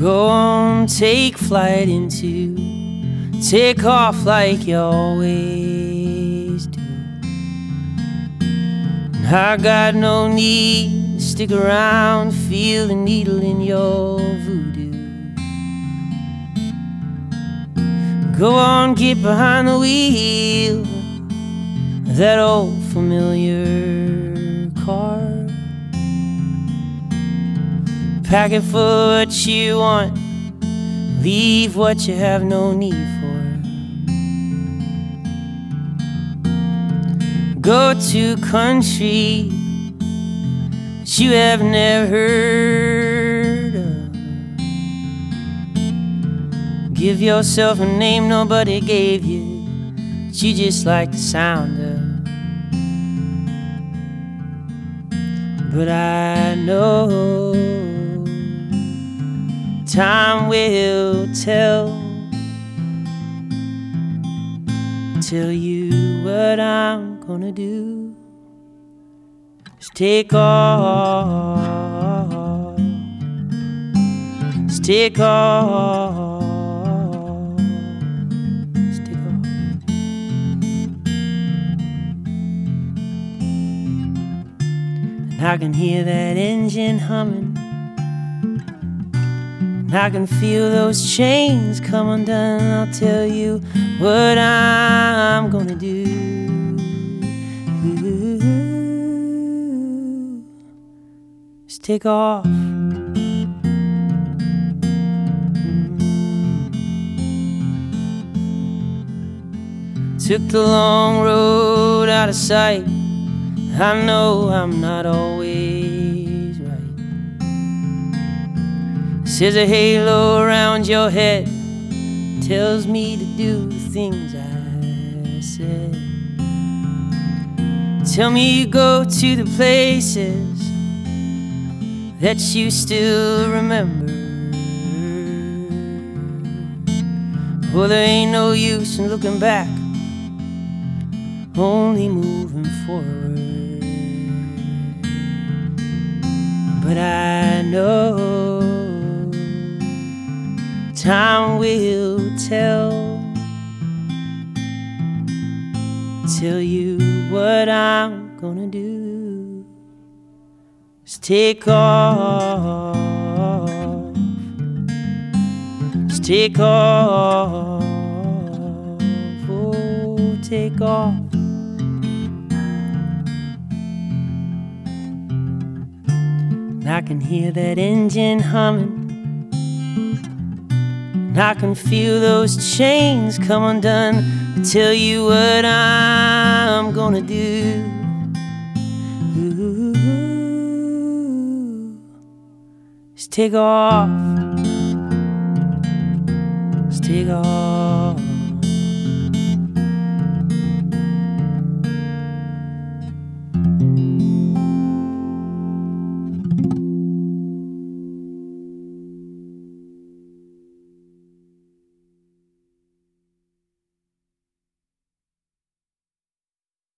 Go on, take flight into, take off like you always do. And I got no need to stick around, feel the needle in your voodoo. Go on, get behind the wheel of that old familiar car. Pack it for what you want, leave what you have no need for. Go to country that you have never heard of. Give yourself a name nobody gave you, that you just like the sound of. But I know time will tell you what I'm gonna do is take off, take off, take off. And I can hear that engine humming, I can feel those chains come undone. I'll tell you what I'm gonna do. Just take off. Took the long road out of sight. I know I'm not always right. Says a halo around your head tells me to do the things I said. Tell me you go to the places that you still remember. Well, there ain't no use in looking back, only moving forward. But I know time will tell you what I'm gonna do is take off, just take off, oh, take off. And I can hear that engine humming, I can feel those chains come undone. I'll tell you what I'm gonna do. Ooh, just take off, just take off.